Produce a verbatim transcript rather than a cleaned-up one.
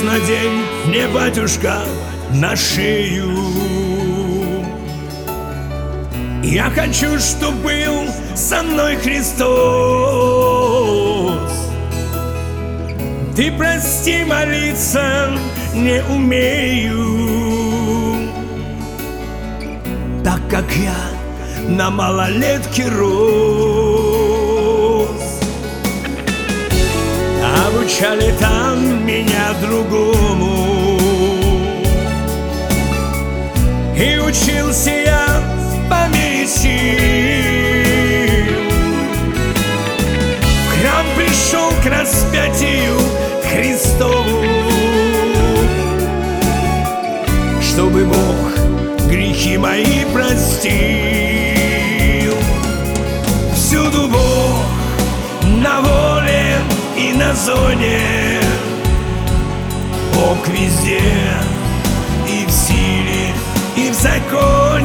крест надень мне, батюшка, на шею. Я хочу, чтоб был со мной Христос. Ты прости, молиться не умею, так как я на малолетке рос. Обучали там меня другому, и учился я по мере сил. В храм пришел к распятию Христову, чтобы Бог грехи мои простил. Всюду Бог, на воле и на зоне, Бог везде, и в силе, и в законе.